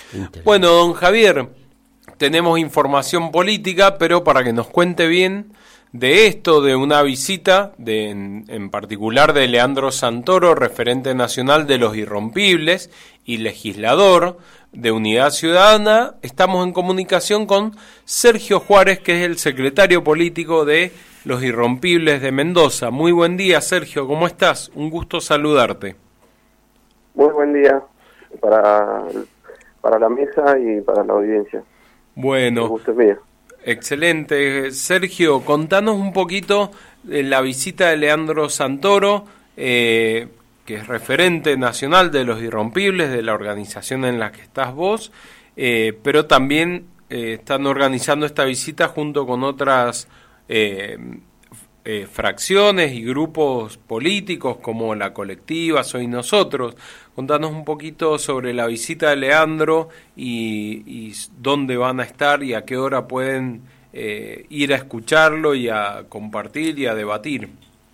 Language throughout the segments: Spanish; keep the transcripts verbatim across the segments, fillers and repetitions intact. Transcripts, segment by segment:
Bueno, don Javier, tenemos información política, pero para que nos cuente bien de esto, de una visita, de, en, en particular de Leandro Santoro, referente nacional de los Irrompibles y legislador de Unidad Ciudadana, estamos en comunicación con Sergio Juárez, que es el secretario político de los Irrompibles de Mendoza. Muy buen día, Sergio, ¿cómo estás? Un gusto saludarte. Muy buen día para, para la mesa y para la audiencia. Bueno. El gusto es mío. Excelente. Sergio, contanos un poquito de la visita de Leandro Santoro, eh, que es referente nacional de los Irrompibles, de la organización en la que estás vos, eh, pero también eh, están organizando esta visita junto con otras eh, eh, fracciones y grupos políticos como la colectiva Soy Nosotros. Contanos un poquito sobre la visita de Leandro y, y dónde van a estar y a qué hora pueden eh, ir a escucharlo y a compartir y a debatir.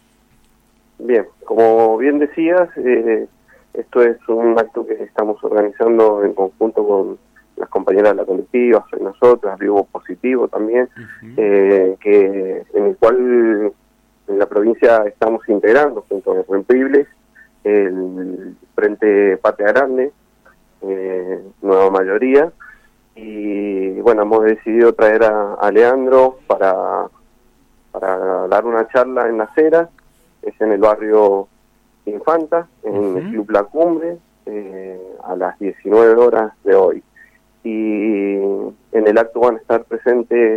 Bien, como bien decías, eh, esto es un acto que estamos organizando en conjunto con las compañeras de la colectiva, Soy Nosotros, Vivo Positivo también, uh-huh. eh, que en el cual en la provincia estamos integrando junto a los Irrompibles el Frente Patria Grande, eh, nueva mayoría, y bueno, hemos decidido traer a, a Leandro para, para dar una charla en Las Heras, es en el barrio Infanta, en uh-huh. el Club La Cumbre, eh, a las diecinueve horas de hoy. Y en el acto van a estar presentes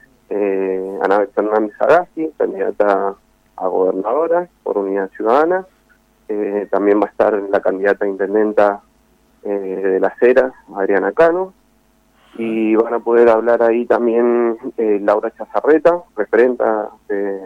eh, Anabel Fernández Sagasti, candidata a gobernadora por Unidad Ciudadana. Eh, también va a estar la candidata a intendenta eh, de Las Heras, Adriana Cano, y van a poder hablar ahí también eh, Laura Chazarreta, referenta de,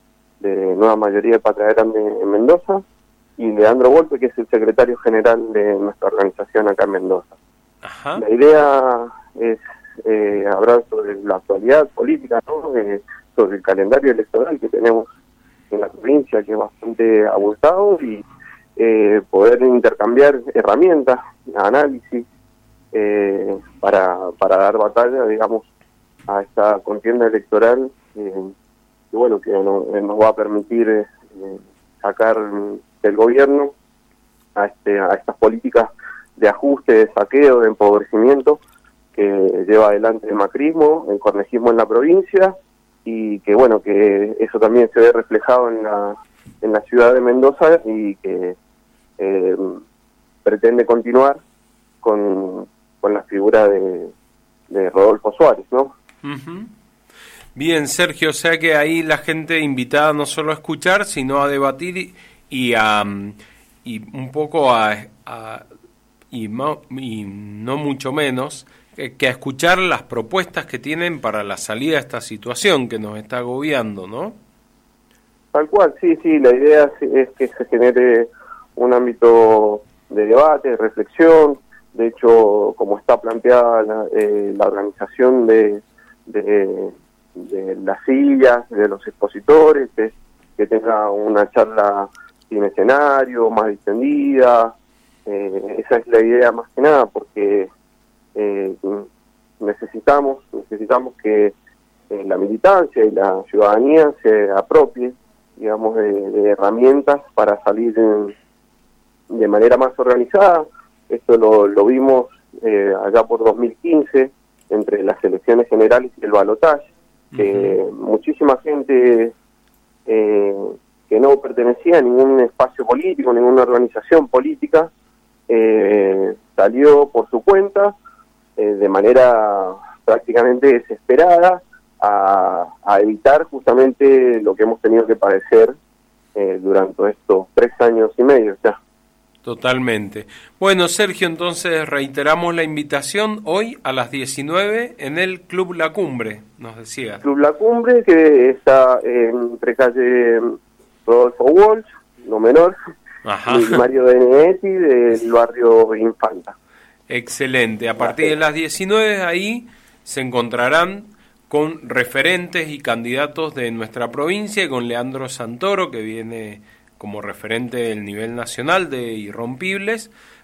de Nueva Mayoría de Patria Grande en Mendoza, y Leandro Volpe, que es el secretario general de nuestra organización acá en Mendoza. Ajá. La idea es eh, hablar sobre la actualidad política, ¿no? eh, sobre el calendario electoral que tenemos en la provincia, que es bastante abultado, y eh, poder intercambiar herramientas, análisis, eh, para, para dar batalla, digamos, a esta contienda electoral, eh, que bueno, que no, eh, nos va a permitir eh, sacar del gobierno a, este, a estas políticas de ajuste, de saqueo, de empobrecimiento que lleva adelante el macrismo, el cornegismo en la provincia, y que bueno, que eso también se ve reflejado en la en la ciudad de Mendoza, y que eh, pretende continuar con, con la figura de, de Rodolfo Suárez, ¿no? Uh-huh. Bien, Sergio, o sea que ahí la gente invitada no solo a escuchar, sino a debatir y, y a y un poco a, a y, y no mucho menos que a escuchar las propuestas que tienen para la salida de esta situación que nos está agobiando, ¿no? Tal cual, sí, sí, la idea es que se genere un ámbito de debate, de reflexión. De hecho, como está planteada la, eh, la organización de, de, de las sillas, de los expositores, que, que tenga una charla sin escenario, más distendida, eh, esa es la idea más que nada, porque Eh, necesitamos necesitamos que eh, la militancia y la ciudadanía se apropie, digamos, de, de herramientas para salir en, de manera más organizada. Esto lo, lo vimos eh, allá por dos mil quince, entre las elecciones generales y el balotaje, que uh-huh. muchísima gente eh, que no pertenecía a ningún espacio político, ninguna organización política, eh, salió por su cuenta, de manera prácticamente desesperada, a, a evitar justamente lo que hemos tenido que padecer eh, durante estos tres años y medio ya. Totalmente. Bueno, Sergio, entonces reiteramos la invitación hoy a las diecinueve en el Club La Cumbre, nos decías. Club La Cumbre, que está entre calle Rodolfo Walsh, no menor, Ajá. y Mario Benedetti del barrio Infanta. Excelente. A partir de las diecinueve ahí se encontrarán con referentes y candidatos de nuestra provincia, y con Leandro Santoro, que viene como referente del nivel nacional de Irrompibles,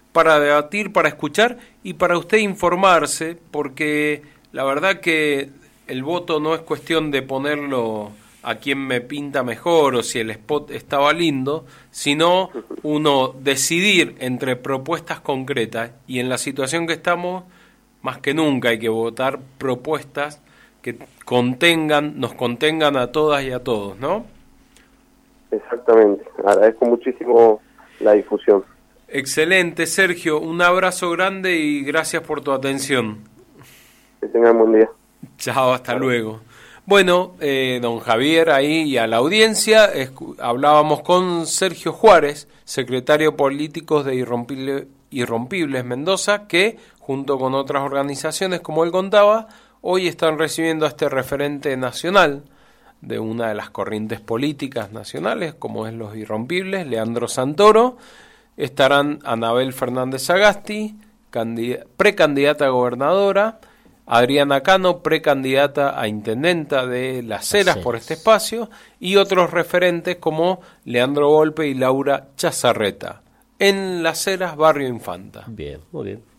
para debatir, para escuchar y para usted informarse, porque la verdad que el voto no es cuestión de ponerlo a quien me pinta mejor o si el spot estaba lindo, sino uno decidir entre propuestas concretas, y en la situación que estamos, más que nunca hay que votar propuestas que contengan, nos contengan a todas y a todos, ¿no? Exactamente, agradezco muchísimo la difusión. Excelente, Sergio, un abrazo grande y gracias por tu atención. Que tengan buen día. Chao, hasta Chao. Luego. Bueno, eh, don Javier, ahí y a la audiencia, hablábamos con Sergio Juárez, secretario político de Irrompible, Irrompibles Mendoza, que junto con otras organizaciones, como él contaba, hoy están recibiendo a este referente nacional de una de las corrientes políticas nacionales, como es los Irrompibles, Leandro Santoro. Estarán Anabel Fernández Sagasti, precandidata a gobernadora, Adriana Cano, precandidata a intendenta de Las Heras por este espacio, y otros referentes como Leandro Volpe y Laura Chazarreta, en Las Heras, Barrio Infanta. Bien, muy bien.